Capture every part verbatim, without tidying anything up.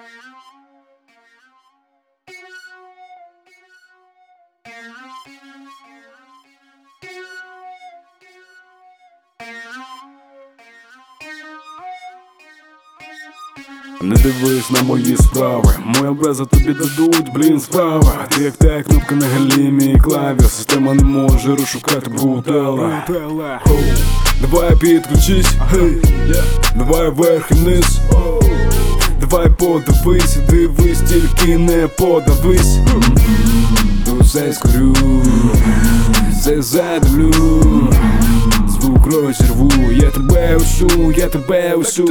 Не дивись на мої справи, моя беза тобі дадуть, блін, справа. Ти як та кнопка на галімі і клаві, система не може розшукати брутела. Давай підключись, гей, давай вверх і вниз. Давай подивись, дивись, тільки не подавись. Усе скорю, все задивлю, звук розірву, я тебе усю, я тебе усю.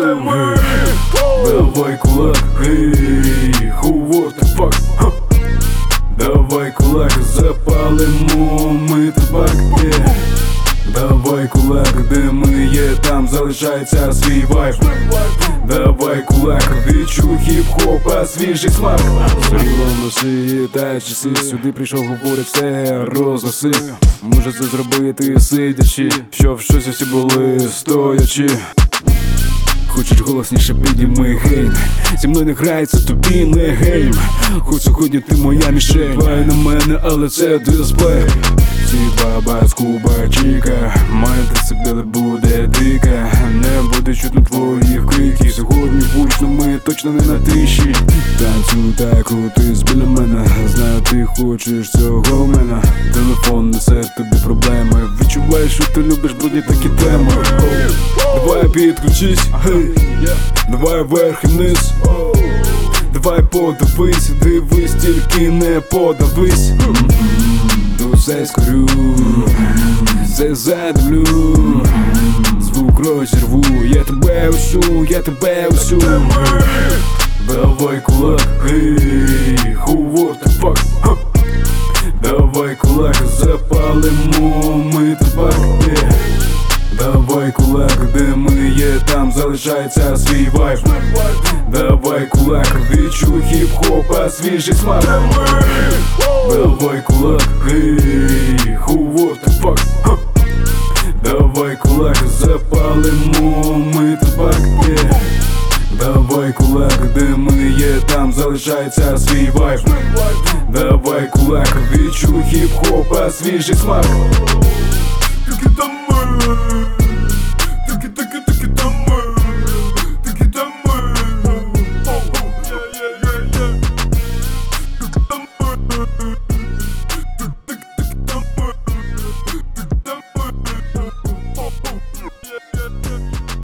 Давай кулак, гей, who what the fuck, ха. Давай кулак, запалимо ми табак, yeah. Давай кулак, де ми є, там залишається свій вайб. Давай кулак, відчуй хіп-хопа, свіжий смак. Срібло носи, та часи, сюди прийшов, говорить, все розноси. Може це зробити сидячи, щоб щось усі були стоячи. Хочеш голосніше, підійми гейм. Зі мною не грається, тобі не гейм. Хоч сьогодні ти моя мішень. Плай на мене, але це дисплей. Всі баба з Куба Чіка, маєте себе буде дика. Не буде чутно твоїх криків. Сьогодні гучно, ми точно не на тиші. Танцюй та крутись біля мене. Знаю, ти хочеш цього в мене. Телефон несе тобі проблеми. Відчуваєш, що ти любиш брудні такі теми. Давай підключись, гей, давай вверх і вниз. Давай подивись, дивись, тільки не подавись. Усе скорю, все задивлю, звук розірву, я тебе усю, я тебе усю. Давай кулак, гей, who what the fuck, ха. Давай кулак, запалимо ми табак, yeah. Давай кулак, де ми є, там залишається свій вайб. Давай кулак, відчуй хіп-хопа, свіжий смак. Давай кулак, гей, who what the fuck, ха. Давай кулак, запалимо ми табак, yeah. Давай кулак, де ми є, там залишається свій вайб. Давай кулак, відчуй хіп-хопа, свіжий смак. Тільки там ми.